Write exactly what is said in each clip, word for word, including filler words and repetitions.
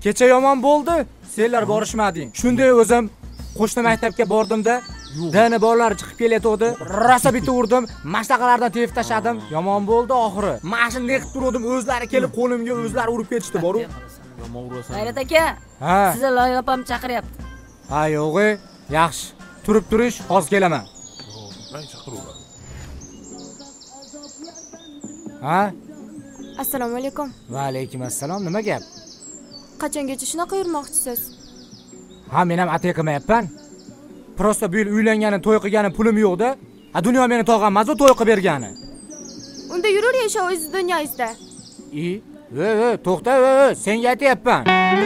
kecha yomon bo'ldi, senlar borishmading. Shunday o'zim qo'shni maktabga bordimda, dani bolalar chiqib kelayotdi. Rosa bitta urdim, mashaqalardan tevib tashadim. Yomon bo'ldi oxiri. Mashina qilib turdim, o'zlari kelib qo'limga o'zlari urib ketishdi, boru. Yomon urasan. G'ayrat aka, Ha. sizni Loyiha opam chaqiryapti. Ha, yo'g'i, yaxshi. Turib turish, hozir kelaman. Men chaqiraveraman. Ha? Assalomu alaykum. Va alaykum assalom. Nima gap? Qachongacha shunaqa yurmoqchisiz? Ha, men ham atay qilmayapman. Prosta bu yil uylanganim, to'y qilganim pulim yo'q-da. Ha, dunyo meni tog'amaz, to'y qilib bergani. Unda yurur yashav o'z dunyoyingizda. I, vo, vo, to'xta, vo, vo, senga aytayapman.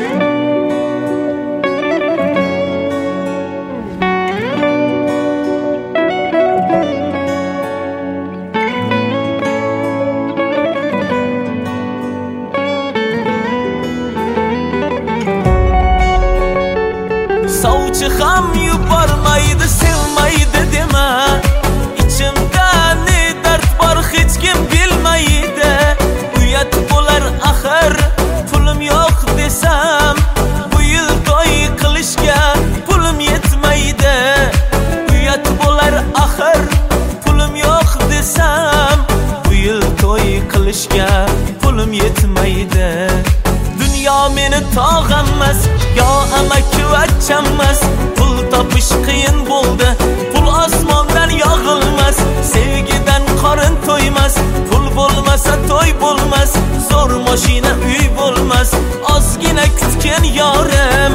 Savcı ham yubormaydi, sevmaydi dema. İçimda ne dert var hiç kim bilmaydi. Uyat bo'lar axir, pulim yo'q desam. Bu yil to'y qilishga pulim yetmaydi. Uyat bo'lar axir, pulim yo'q desam. Bu yil to'y qilishga pulim yetmaydi. Dünya meni tog'ammas, yo amakivachchamas. Pul topish qiyin bo'ldi, pul osmondan yog'ilmas. Sevgidan qorin to'ymas, pul bo'lmasa to'y bo'lmas. Zo'r mashina uy bo'lmas, ozgina kutgan yorim.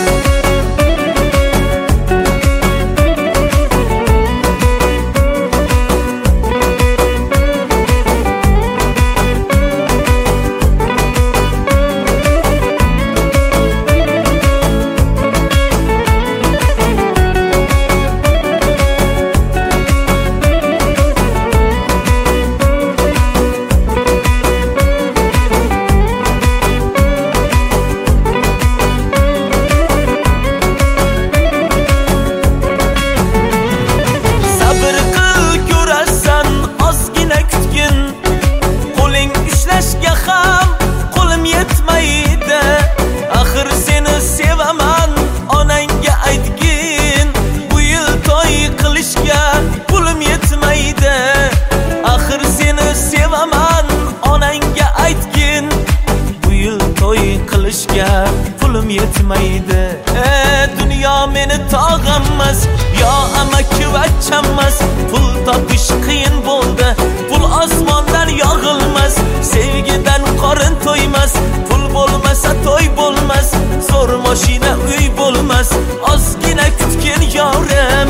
Pulim yetmaydi. E, dünya meni tog'ammas, yo amakivachchamas. Pul topish qiyin bo'ldi, pul osmondan yog'ilmas. Sevgidan qorin to'ymas, pul bo'lmasa to'y bo'lmas. Zo'r mashina uy bo'lmas, ozgina kutgan yorim.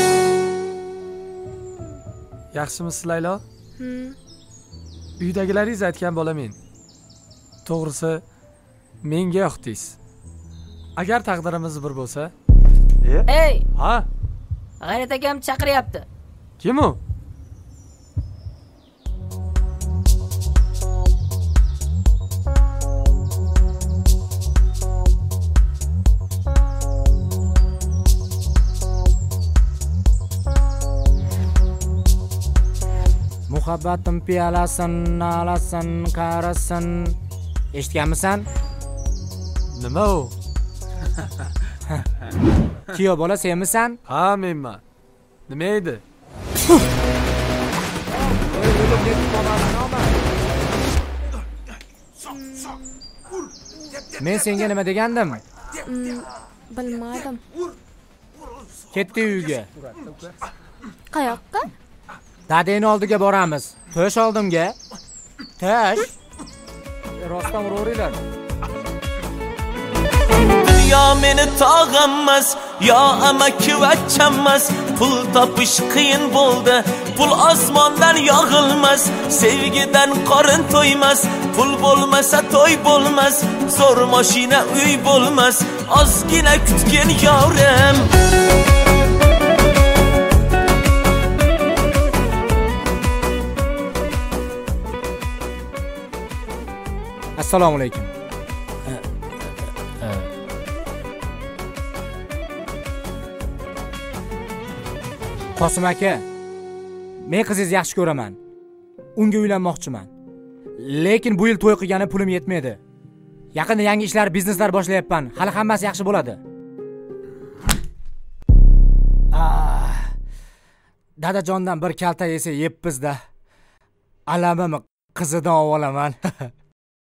Yaxshimisiz Laylo? Hmm. Uydagilaringiz aytgan bo'lamen. To'g'risi, menga yoqdingiz. Agar taqdirimiz bir bo'lsa, Ey, ha, G'ayrat akam chaqiryapti. kim u? Muhabbatim piyalasin, alasin, qarasin. Eshitganmisan? Nima u? Kuyov bola senmisan? Ha, menman. Nima edi? Men senga nima degandim? Hmm, bilmadim. Ketdi uyga. Qayoqqa? Dadangni oldiga boramiz. To'sh oldimga. To'sh. Rostdan uravringlar. Dünya meni tog'ammas, yo amakivachchamas. Pul topish qiyin bo'ldi, pul osmondan yog'ilmas. Sevgidan qorin to'ymas, pul bo'lmasa to'y bo'lmas. Zo'r mashina uy bo'lmas, ozgina kutgan yorim. Assalomu alaykum. Qosim aka, men qizingizni yaxshi ko'raman. Unga uylanmoqchiman. Lekin bu yil to'y qilgani pulim yetmaydi. Yaqinda yangi ishlar, bizneslar boshlayapman. Hali hammasi yaxshi bo'ladi. Ah. Dadajondan bir kalta yesa yebpizda. Alamim qizidan olaman.